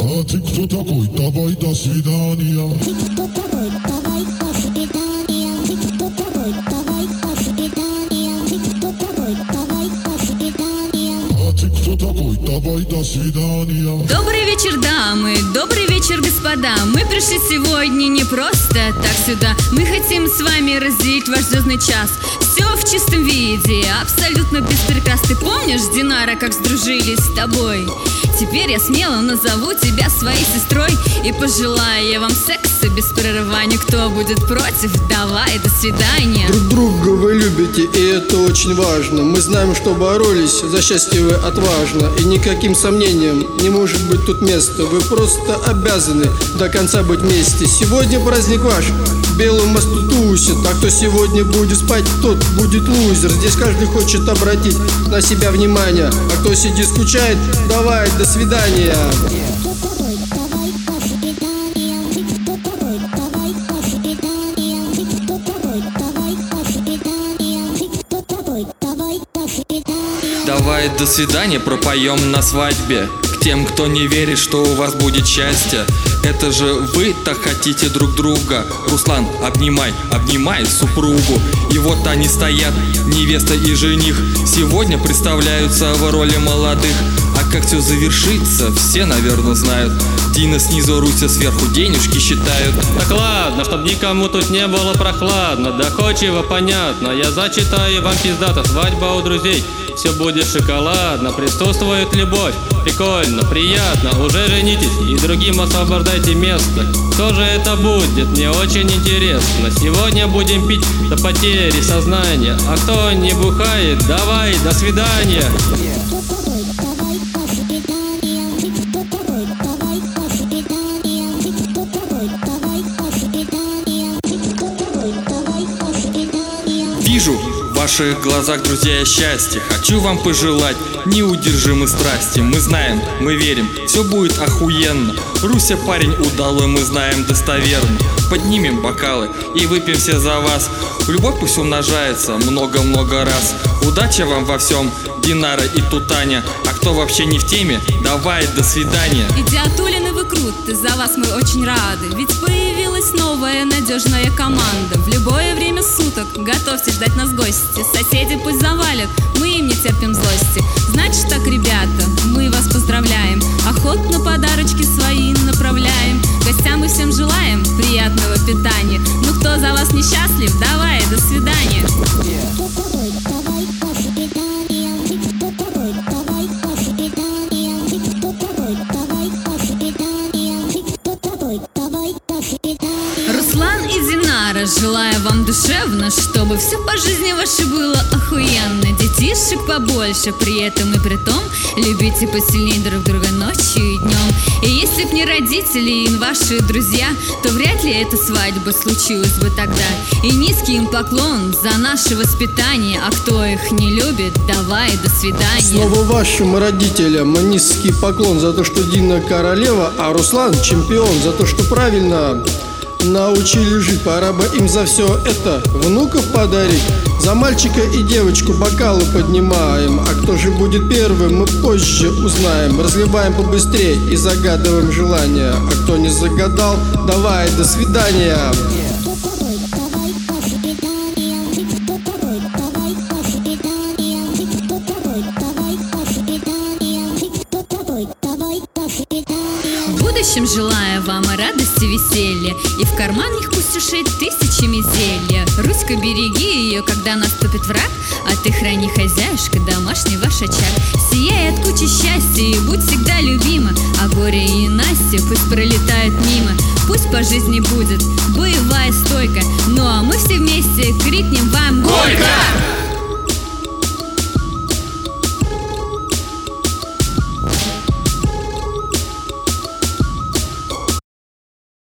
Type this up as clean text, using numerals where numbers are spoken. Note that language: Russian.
А ты кто такой? Давай до свидания. Ты кто такой? Давай до свидания. Ты кто такой? Давай до свидания. Ты кто такой? Давай до свидания. А ты кто такой? Давай до свидания. Добрый вечер, дамы, добрый вечер, господа. Мы пришли сегодня не просто так сюда. Мы хотим с вами разделить ваш звездный час. Все в чистом виде, абсолютно без прикрас. Ты помнишь, Динара, как сдружились с тобой? Теперь я смело назову тебя своей сестрой и пожелаю я вам секса без прерывания. Кто будет против, давай, до свидания. Друг друга вы любите, и это очень важно. Мы знаем, что боролись, за счастье вы отважно. И никаким сомнениям не может быть тут места. Вы просто обязаны до конца быть вместе. Сегодня праздник ваш, в белом мосту тусит. А кто сегодня будет спать, тот будет лузер. Здесь каждый хочет обратить на себя внимание. А кто сидит скучает, давай, до свидания. Кто такой? Давай до свидания. Ты кто такой? Давай до свидания. Ты кто такой? Давай до свидания. Ты кто такой? Давай до свидания. Давай до свидания пропоем на свадьбе. К тем, кто не верит, что у вас будет счастье. Это же вы так хотите друг друга. Руслан, обнимай, обнимай супругу. И вот они стоят, невеста и жених. Сегодня представляются в роли молодых. А как все завершится, все, наверное, знают. Дина снизу, Руся сверху денежки считают. Так ладно, чтоб никому тут не было прохладно. Доходчиво, понятно, я зачитаю вам пиздато. Свадьба у друзей, все будет шоколадно. Присутствует любовь, прикольно, приятно. Уже женитесь и другим освобождайте место. Кто же это будет, мне очень интересно. Сегодня будем пить до потери сознания. А кто не бухает, давай, до свидания. Кто такой? Давай до свидания. Ты кто такой? Давай до свидания. Ты кто такой? Давай до свидания. Ты кто такой? Давай до свидания. Вижу в ваших глазах, друзья, счастье. Хочу вам пожелать неудержимой страсти. Мы знаем, мы верим, все будет охуенно. Руся парень удалой, мы знаем достоверно. Поднимем бокалы и выпьем все за вас. Любовь пусть умножается много-много раз. Удачи вам во всем, Динара и Тутаня. А кто вообще не в теме, давай, до свидания. Идиатулины вы круты, за вас мы очень рады. Ведь появилась новая надежная команда. В любое время суток готовьте ждать нас гости. Соседи пусть завалят, мы им не терпим злости. Значит так, ребята, мы вас поздравляем. Охотно подарочки свои направляем. Гостям мы всем желаем приятного питания. Ну кто за вас несчастлив, давай, до свидания. Кто такой? Давай до свидания. Ты кто такой? Давай до свидания. Ты кто такой? Давай до свидания. Ты кто такой? Давай до свидания. Руслан и Динара, желаю вам душевно, чтобы все по жизни вашей было охуенно. Детишек побольше, при этом и при том любите посильнее друг друга ночью и днем. И если б не родители и ваши друзья, то вряд ли эта свадьба случилась бы тогда. И низкий им поклон за наше воспитание. А кто их не любит, давай, до свидания. Снова вашим родителям низкий поклон за то, что Дина королева, а Руслан чемпион. За то, что правильно научили жить. Пора бы им за все это внуков подарить. За мальчика и девочку бокалы поднимаем. А кто же будет первым, мы позже узнаем. Разливаем побыстрее и загадываем желания. А кто не загадал, давай, до свидания. Кто такой? Давай до свидания. Ты кто такой? Давай до свидания. Ты кто такой? Давай до свидания. Ты кто такой? Давай до свидания. В будущем желаю вам радости, веселья. И в карман их пусть ушит тысячами зелья. Руська, береги ее, когда наступит враг. А ты храни, хозяюшка, домашний ваш очаг. Сияй от кучи счастья и будь всегда любима. А горе и Настя пусть пролетают мимо. Пусть по жизни будет боевая стойка. Ну а мы все вместе крикнем вам: Горько!